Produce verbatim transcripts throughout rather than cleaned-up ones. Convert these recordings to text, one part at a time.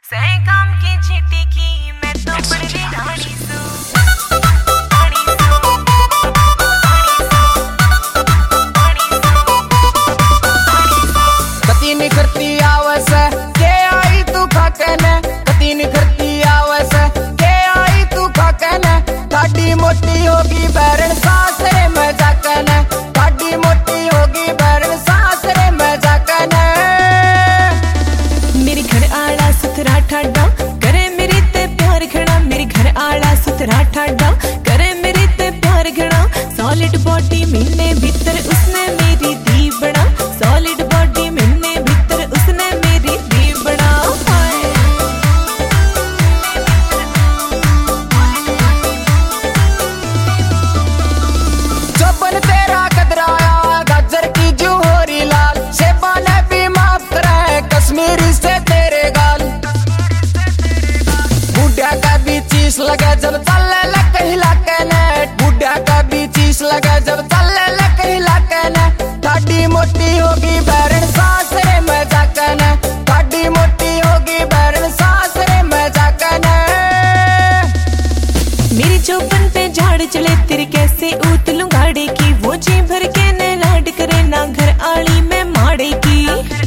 सही काम की चीटी की मैं तो बड़ी रानी सू कती निखरती आवस के आई तू खाकने कती निखरती आवस के आई तू खाकने काटी मोटी होगी बैरन सासरे में जाकने काटी मोटी होगी बैरन सासरे में जाकने मेरे घर आला सुथरा ठाडा करे मेरे ते प्यार घना मेरे घर आला सुथरा ठाडा करे मेरे ते प्यार घना सॉलिड बॉडी मिलने भीतर उसने मेरी दी बना सॉलिड बॉडी मिलने भीतर उसने मेरी दी बना चौपन तेरा कदराया गाजर की जूहोरी लाल शेबा ने भी माफ करे कश्मीरी से तेरे गाल बुढ़िया का भी चीज लगे जब चलने लग हिलाके ने बुढ़िया का भी चीज लगे जब चलने लग हिलाके ने काटी मोटी होगी बैरन सासरे में जाकने काटी मोटी होगी बैरन सासरे में जाकने मेरी चौपन पे झाड़ चले तेरे कैसे उतलूं गाड़ी की वो जी भर के ने लाड करे ना घर आली में माड़े की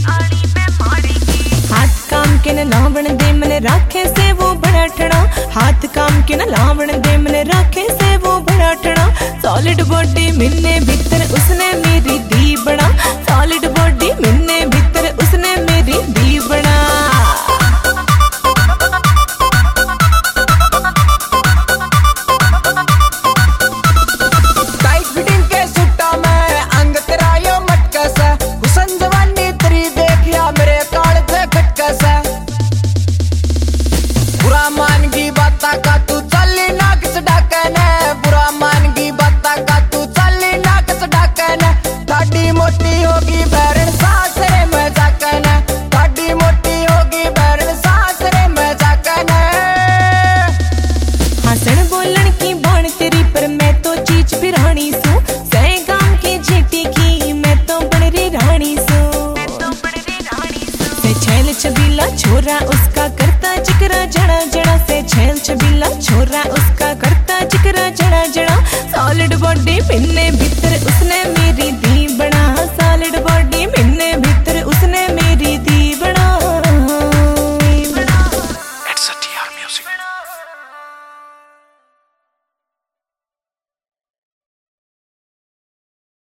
हाथ काम के न लावण दे मन राखे से वो बड़ा ठना हाथ काम के न लावण दे मन राखे से वो बड़ा ठना सॉलिड बॉडी मिलने भीतर उसने मेरी दी बना सॉलिड बॉडी मिलने भीतर उसने मेरी दी बना टाइट फिटिंग के सुट्टा में अंग तेरा यो मटकस हुसन जवानी तेरी देखिया मेरे काल से खटकस बुरा मान की बाता का तू चली ना किस डाकने बुरा मान की बाता का तू चली ना किस डाकने काटी मोटी होगी बैरन सासरे में जाकने काटी मोटी होगी बैरन सासरे में जाकने हंसण बोलन की बाण तेरी पर मैं तो चीज बिरानी सू सही काम की झीटी की मैं तो बड़ी रानी सू से छैल छबीला छोरा उसका करता जिकरा जड़ा जड़ा से छैल छबीला छोरा उसका करता जिकरा जड़ा जड़ा सॉलिड बॉडी मिलने भीतर उसने मेरी दी